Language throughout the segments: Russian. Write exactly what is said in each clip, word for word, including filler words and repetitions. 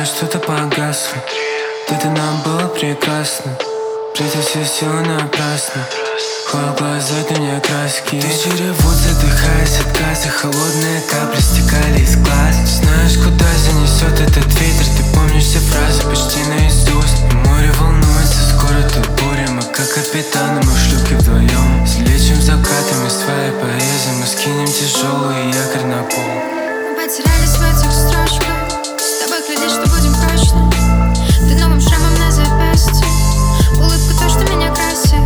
что-то погасло. Где-то нам было прекрасно. Тратил все силы напрасно. Хвал глаза, ты мне краски. Тысячи ревут, задыхаясь от газа. Холодные капли стекали из глаз. Знаешь, куда занесет этот ветер. Ты помнишь все фразы почти наизусть. Море волнуется, скоро тут буря. Мы как капитаны, мы в шлюпке вдвоем. Взлечим закатами своей поэзии. Мы скинем тяжелый якорь на пол. Мы потерялись в этих строчках. С тобой клялись, что будем прочны. Ты новым шрамом на запястье. Улыбка то, что меня красит.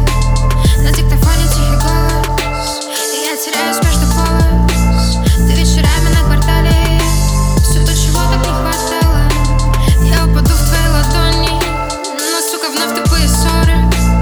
На диктофоне тихий голос, и я теряюсь между полос. Ты вечерами на квартале. Все то, чего так не хватало. Я упаду в твои ладони. Но, сука, вновь тупые ссоры.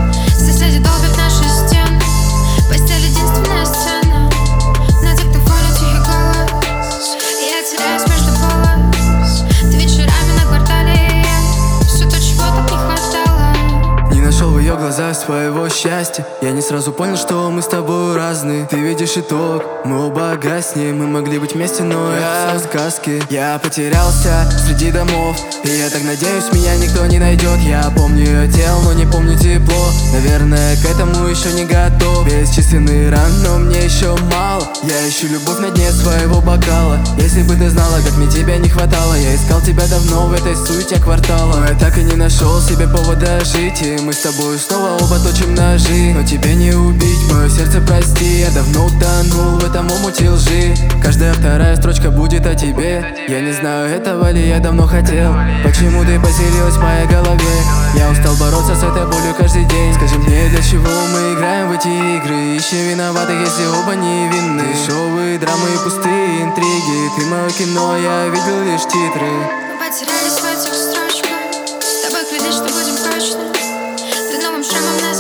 Соседи долбят наши стены. Постель единственная сцена. На диктофоне тихий голос, и я теряюсь между полос. Ты вечерами на квартале. Все то, чего так не хватало. Не нашел в ее глазах своего счастья. Я не сразу понял, что мы с тобой разные. Ты видишь итог, мы оба гаснем. Мы могли быть вместе, но я в сказке. Я потерялся среди домов, и я так надеюсь, меня никто не найдет. Я помню ее тело, но не помню тепло. Наверное, к этому еще не готов. Бесчисленные раны, но мне еще мало. Я ищу любовь на дне своего бокала. Если бы ты знала, как мне тебя не хватало. Я искал тебя давно в этой суете квартала, но я так и не нашел себе повода жить. И мы с тобой снова оба точим ножи. Но тебе не убить мое сердце, прости. Я давно утонул в этом омуте лжи. Каждая вторая строчка будет о тебе. Я не знаю, этого ли я давно хотел. Почему ты поселилась в моей голове? Я устал бороться с этой болью каждый день. Скажи мне, для чего мы играем в эти игры? Ищем виноватых, если оба невинны. Шоу, драмы и пустые интриги. Ты мое кино, я видел лишь титры. Мы потерялись в этих строчках. С тобой клялись, что будем прочны. Ты новым шрамом на